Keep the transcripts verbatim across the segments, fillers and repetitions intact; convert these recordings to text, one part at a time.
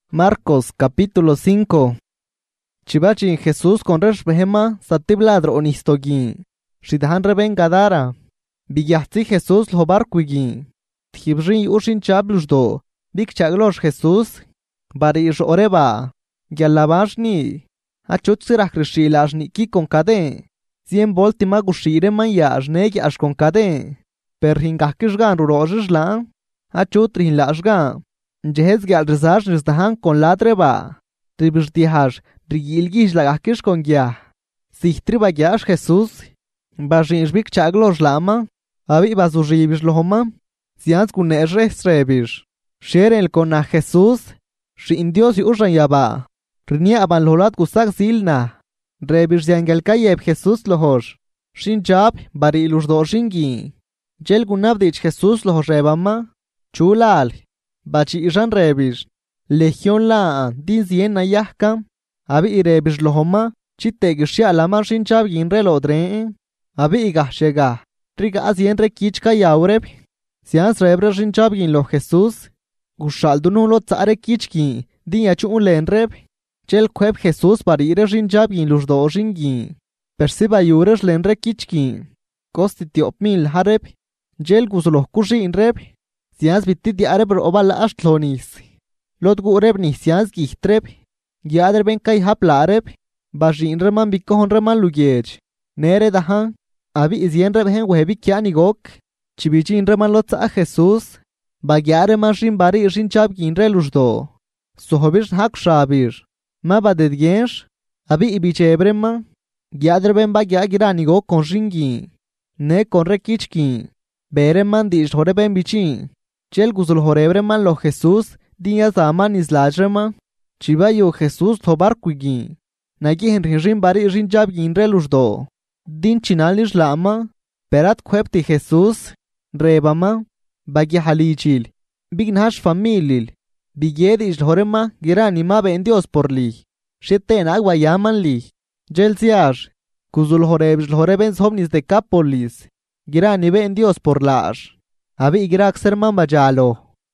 Marcos capítulo cinco. Chibachin Jesús con reshbehema satibladro onistogin. Shidahan reben gadara. Biyahti Jesús lo barquigin. Tibrin ushin chablusdo. Big chaglosh Jesús. Barish oreba. Gyalabashni. Achutsirak rishilashni ki con kade. Cien voltima gushire manyash negi ash con kade. Perhingakishgan rurojishlan. Achutrin lashgan. Jehez gal rezaj rizdahan con ladreba. Tribishdihash rigilgish lagakish con gya. Sichtriba gyash Jesús. Bajinshbik chaglosh lama. Abi bazujibish lohoma. Sians kunesh rebish. Sherel con a Jesús. Shin Dios y ushan yaba. Rinia aban lolat kusak silna. Rebish yangel kayeb Jesús lohosh. Shin jab bari ilush doshingi. Jel gunabdich Jesús lohosh rebama. Chulal. Bachi iran rebish. Legion la din zien na yahka. Abi irebish lohoma. Chitegisha lama shin jab yin relodre. Abi igah shega. Triga azien re kichka yaureb. Sians rebre shin jab yin lo Jesús. Gushaldunu lo tsare kichki. Din yachu un len reb. Chel kweb Jesús barire shin jab yin lush do shingi. Persiba yures len re kichki. Kosti tiop mil hareb. Jel gusloh kushin reb. Sians bitti di areb obal ashtlonis. Lot gu reb ni sians gihtreb. Giader ben kai hapla areb. Bajin reman bikohon reman lugej. Nere dahan. Abi izien reb hen webi kiani gok. Chibichin reman lot sa Jesús. Bagiare man shin bari shin chab gin re lushdo. Sohobish hak shabir. Ma badet gensh. Abi ibiche ebrema. Giader ben bagia girani gok con shingi. Ne con re kichki. Bere man dish hore ben bichin. Chel guzul horebre man lo Jesús, diya zaman islajrema. Chiba yo Jesús tobar kuigi. Nagi henrin bari rin jab ginre lushdo. Din chinalish lama. Perat kwepti Jesús. Rebama. Bagi halichil. Bignash familil. Bigedish horema girani ma ben Dios por li. Sheten agua yaman li. Jel siash. Guzul horebj horeben somnis de capolis. Girani ben Dios por lash. Abi igrak serman bajalo.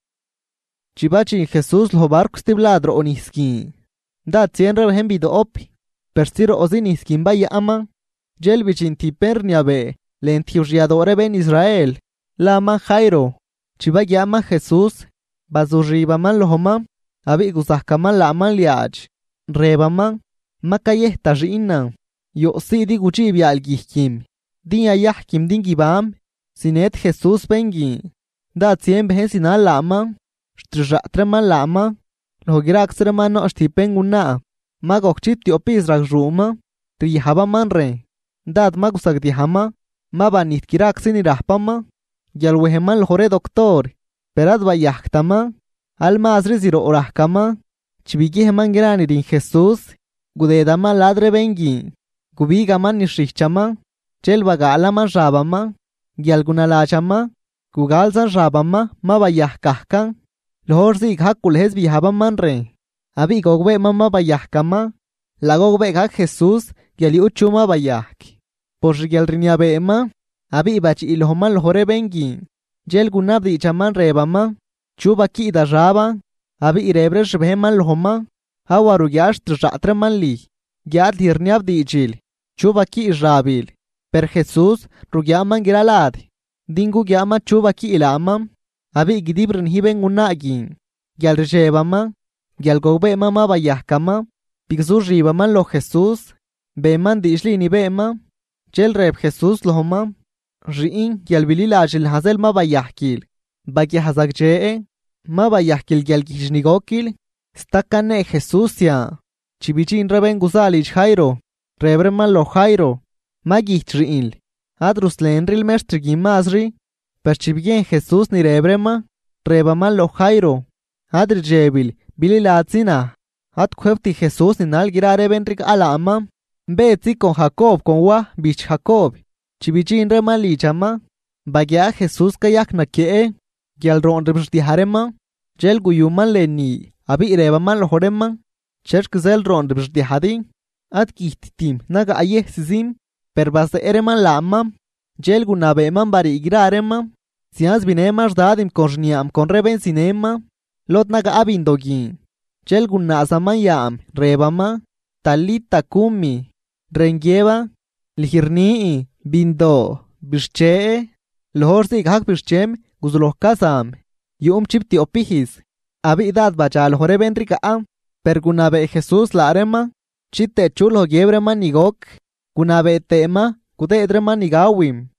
Chibachin Jesús lo barkustibladro oniskin. Da tienre hembido op. Persiro oziniskin baya ama. Jelbichin tiperniabe. Lentiuriadore ben Israel. Lama Jairo. Chibayama Jesús. Bazurribaman lohoma. Abi guzahkaman laman liach. Rebaman. Makayeh tajina. Yo sidi guchibi algihkim. Din ayahkim dingibam. Sinet Jesús bengi. Da tien behen sinal lama. Shtratreman lama. Logirak serman no shtipenguna. Magokchit tiopis ragruma. Trihaba manre. Dad magusak dihama. Mabanit kirak sinirahpama. Yalweheman lhore doctor. Perad bayahtama. Alma azri ziro orahkama. Chibigiheman grani din Jesús. Gudedama ladre bengi. Gubigaman nishrichama. Chelbaga alaman rabama. Gyalguna lachama, gugalzan rabama, mabayahkahkan. Lohorzi hakulhez bihabaman re. Abi gogbe mama bayahkama. La gogbe hak Jesús, gyali uchuma bayahk. Por gyalrinia beema. Abi bachi ilhoman lohore bengi. Jel gunabdi chaman rebama. Chuba ki da raba. Abi irebre shbeheman lohoma. Hawaru gyash tratreman li. Gyad hirniabdi ichil. Chuba ki israbil. Per Jesús rugyaman giralad. Dingu gyama chuba ki ilama. Abi gidibrin hiben unagin. Gyal rejebama. Gyal gobe mama bayahkama. Pigzur ribaman lo Jesús. Beman dishli ni bema. Jel reb Jesús lohoma. Riin gyal bililajil hazel ma bayahkil. Bagi hazak jee. Ma bayahkil gyal gijnigokil. Stakane Jesús ya. Chibichin reben guzalish Jairo. Rebreman lo Jairo. Magih triil. Adrus lenril mestrigi mazri. Perchibien Jesús ni rebrema. Rebaman lo Jairo. Adri jebil. Bili latzina. Ad kwepti Jesús ni nalgira benrik alama. Betzi con Jacob con wa bich Jacob. Chibichin reman lichama. Bagya Jesús kayak na kie. Gyal ron rebshti harema. Jel guyuman leni. Abi rebaman lo horema. Cherk zel ron rebshti hadi. Ad kihtitim naga ayeh sizim. Perbas de ereman lama. Jel gunabeman bari igrarema. Sians binemas dadim konjniam con reben sinema. Lot naga abindogin. Chel gunazama yam, rebama, talita kumi, rengieva, lihirnii, bindo, bishchee, lohorsi gahak bishchem, guzlohkasam, yum chipti opihis, abidad bachal horeben rikaam, per gunabe Jesús la arema, chite chulo giebrema nigok, gunabe tema, kute edrema nigawim.